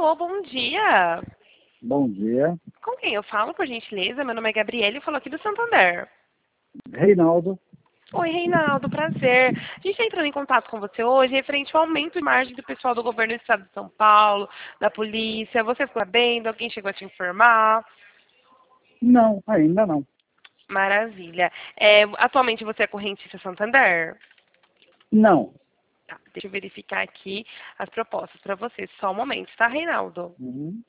Alô, bom dia. Bom dia. Com quem eu falo, por gentileza? Meu nome é Gabriele e falo aqui do Santander. Reinaldo. Oi, Reinaldo, prazer. A gente está entrando em contato com você hoje referente ao aumento de margem do pessoal do governo do estado de São Paulo, da polícia. Você ficou sabendo? Alguém chegou a te informar? Não, ainda não. Maravilha. Atualmente você é correntista Santander? Não. Tá, deixa eu verificar aqui as propostas para você. Só um momento, tá, Reinaldo? Uhum.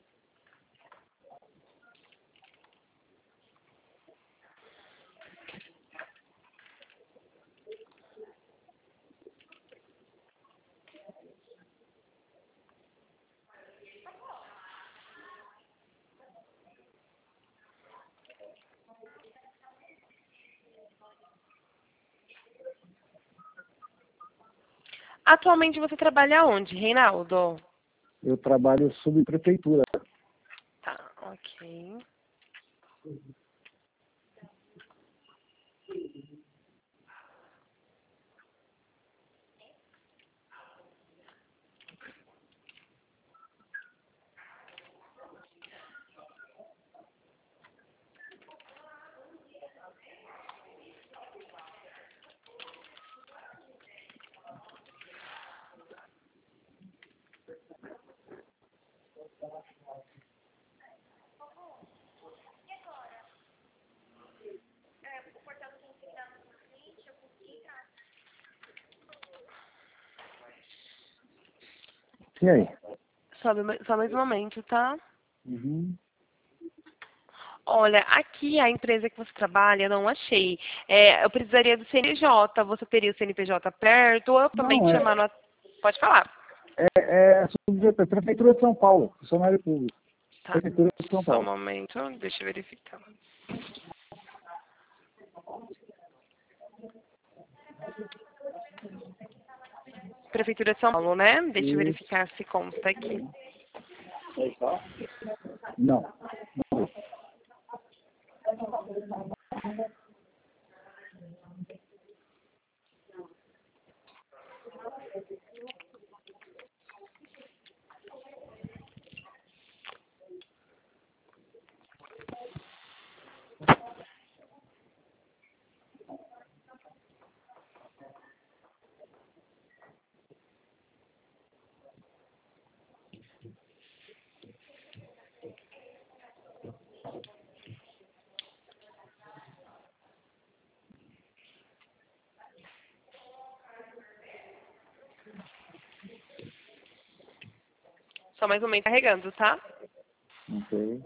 Atualmente você trabalha onde, Reinaldo? Eu trabalho subprefeitura. Tá, ok. E aí? Só mais um momento, tá? Uhum. Olha, aqui a empresa que você trabalha, não achei. Eu precisaria do CNPJ. Você teria o CNPJ perto? Ou eu também Não, te chamar no... Pode falar. é Prefeitura de São Paulo, funcionário público. Tá. Prefeitura de São Só um Paulo. momento, deixa eu verificar. Prefeitura de São Paulo, né? Deixa eu Isso. verificar se consta aqui. Não. Só mais um momento carregando, tá? Ok.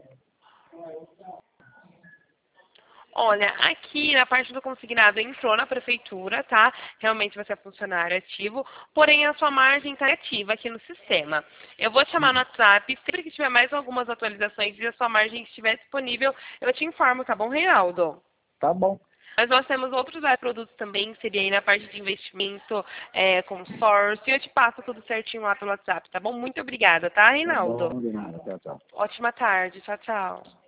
Olha, aqui na parte do consignado entrou na prefeitura, tá? Realmente você é funcionário ativo, porém a sua margem está ativa aqui no sistema. Eu vou te chamar no WhatsApp, sempre que tiver mais algumas atualizações e a sua margem estiver disponível, eu te informo, tá bom, Reinaldo? Tá bom. Mas nós temos outros produtos também, que seria aí na parte de investimento, consórcio, e eu te passo tudo certinho lá pelo WhatsApp, tá bom? Muito obrigada, tá, Tá Reinaldo? bom, de nada. Tchau, tchau. Ótima tarde, tchau, tchau.